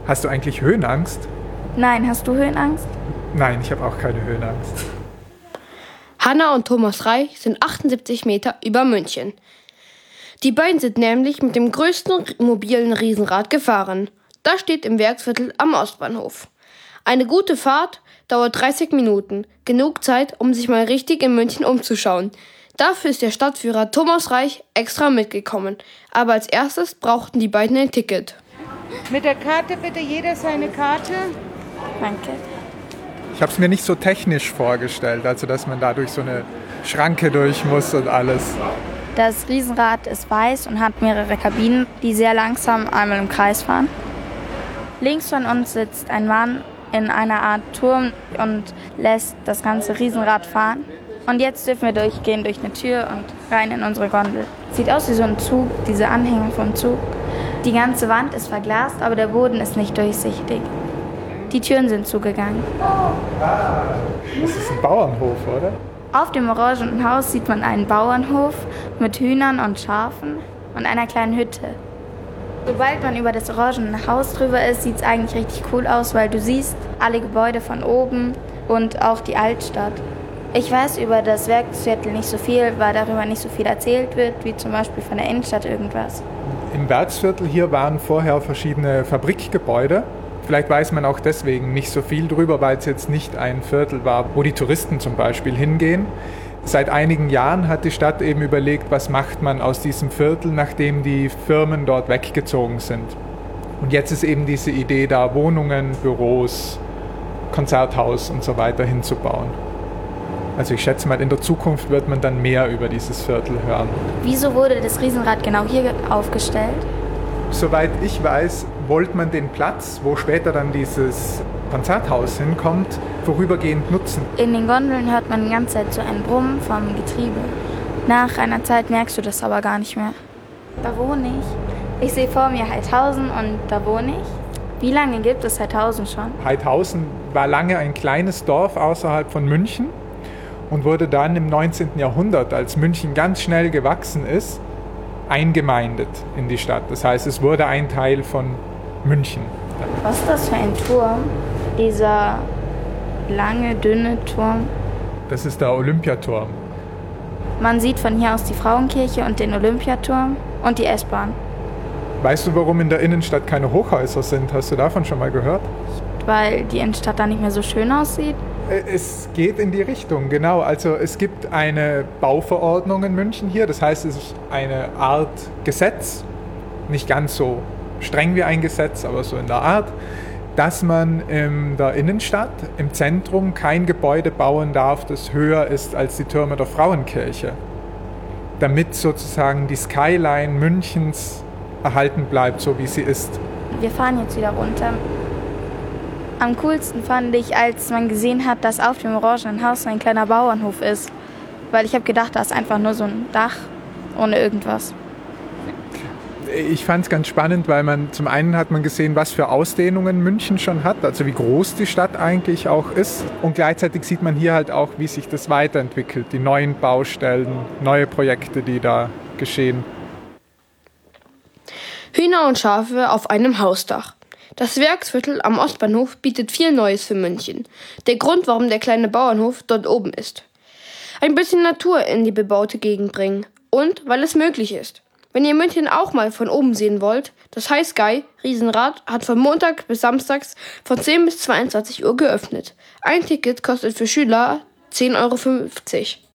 Hast du eigentlich Höhenangst? Nein, hast du Höhenangst? Nein, ich habe auch keine Höhenangst. Hanna und Thomas Reich sind 78 Meter über München. Die beiden sind nämlich mit dem größten mobilen Riesenrad gefahren. Das steht im Werksviertel am Ostbahnhof. Eine gute Fahrt dauert 30 Minuten. Genug Zeit, um sich mal richtig in München umzuschauen. Dafür ist der Stadtführer Thomas Reich extra mitgekommen. Aber als erstes brauchten die beiden ein Ticket. Mit der Karte bitte, jeder seine Karte. Danke. Ich habe es mir nicht so technisch vorgestellt, also dass man da durch so eine Schranke durch muss und alles. Das Riesenrad ist weiß und hat mehrere Kabinen, die sehr langsam einmal im Kreis fahren. Links von uns sitzt ein Mann in einer Art Turm und lässt das ganze Riesenrad fahren. Und jetzt dürfen wir durchgehen durch eine Tür und rein in unsere Gondel. Sieht aus wie so ein Zug, diese Anhänger vom Zug. Die ganze Wand ist verglast, aber der Boden ist nicht durchsichtig. Die Türen sind zugegangen. Das ist ein Bauernhof, oder? Auf dem orangenen Haus sieht man einen Bauernhof mit Hühnern und Schafen und einer kleinen Hütte. Sobald man über das orangene Haus drüber ist, sieht es eigentlich richtig cool aus, weil du siehst alle Gebäude von oben und auch die Altstadt. Ich weiß über das Werksviertel nicht so viel, weil darüber nicht so viel erzählt wird, wie zum Beispiel von der Innenstadt irgendwas. Im Werksviertel hier waren vorher verschiedene Fabrikgebäude. Vielleicht weiß man auch deswegen nicht so viel drüber, weil es jetzt nicht ein Viertel war, wo die Touristen zum Beispiel hingehen. Seit einigen Jahren hat die Stadt eben überlegt, was macht man aus diesem Viertel, nachdem die Firmen dort weggezogen sind. Und jetzt ist eben diese Idee da, Wohnungen, Büros, Konzerthaus und so weiter hinzubauen. Also ich schätze mal, in der Zukunft wird man dann mehr über dieses Viertel hören. Wieso wurde das Riesenrad genau hier aufgestellt? Soweit ich weiß, wollte man den Platz, wo später dann dieses Konzerthaus hinkommt, vorübergehend nutzen. In den Gondeln hört man die ganze Zeit so ein Brummen vom Getriebe. Nach einer Zeit merkst du das aber gar nicht mehr. Da wohne ich. Ich sehe vor mir Heidhausen und da wohne ich. Wie lange gibt es Heidhausen schon? Heidhausen war lange ein kleines Dorf außerhalb von München und wurde dann im 19. Jahrhundert, als München ganz schnell gewachsen ist, eingemeindet in die Stadt. Das heißt, es wurde ein Teil von München. Was ist das für ein Turm? Dieser lange, dünne Turm. Das ist der Olympiaturm. Man sieht von hier aus die Frauenkirche und den Olympiaturm und die S-Bahn. Weißt du, warum in der Innenstadt keine Hochhäuser sind? Hast du davon schon mal gehört? Weil die Innenstadt da nicht mehr so schön aussieht. Es geht in die Richtung, genau. Also es gibt eine Bauverordnung in München hier. Das heißt, es ist eine Art Gesetz, nicht ganz so streng wie ein Gesetz, aber so in der Art, dass man in der Innenstadt, im Zentrum, kein Gebäude bauen darf, das höher ist als die Türme der Frauenkirche, damit sozusagen die Skyline Münchens erhalten bleibt, so wie sie ist. Wir fahren jetzt wieder runter. Am coolsten fand ich, als man gesehen hat, dass auf dem orangenen Haus so ein kleiner Bauernhof ist. Weil ich habe gedacht, da ist einfach nur so ein Dach ohne irgendwas. Ich fand es ganz spannend, weil man zum einen hat man gesehen, was für Ausdehnungen München schon hat, also wie groß die Stadt eigentlich auch ist. Und gleichzeitig sieht man hier halt auch, wie sich das weiterentwickelt, die neuen Baustellen, neue Projekte, die da geschehen. Hühner und Schafe auf einem Hausdach. Das Werksviertel am Ostbahnhof bietet viel Neues für München. Der Grund, warum der kleine Bauernhof dort oben ist. Ein bisschen Natur in die bebaute Gegend bringen. Und weil es möglich ist. Wenn ihr München auch mal von oben sehen wollt, das High Sky Riesenrad hat von Montag bis Samstags von 10 bis 22 Uhr geöffnet. Ein Ticket kostet für Schüler 10,50 Euro.